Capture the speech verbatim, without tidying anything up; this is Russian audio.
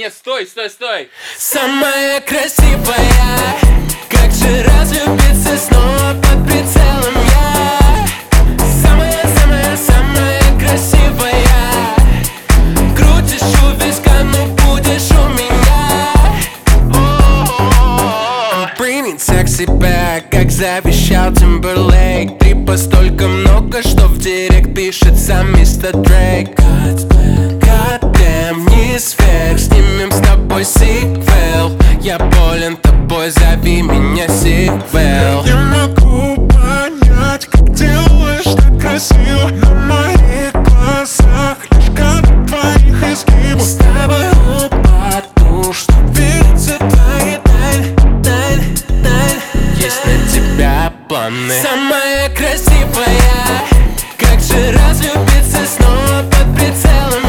нет, стой, стой, стой. Самая красивая, как же разлюбиться снова под прицелом я. Самая-самая-самая красивая, крутишь у виска, ну будешь у меня. I'm bringing sexy back, как завещал Timberlake. Трипа столько много, что в директ пишет сам мистер Дрейк. Goddamn, не сверх, снимем с тобой сиквел. Я болен тобой, зови меня сиквел. Я могу понять, как делаешь так красиво на моих глазах, лишь кадр твоих изгибов. С тобой упаду, что видится твои тайны, тайны, тайны. Есть на тебя планы. Самая красивая, как же разлюбиться снова под прицелом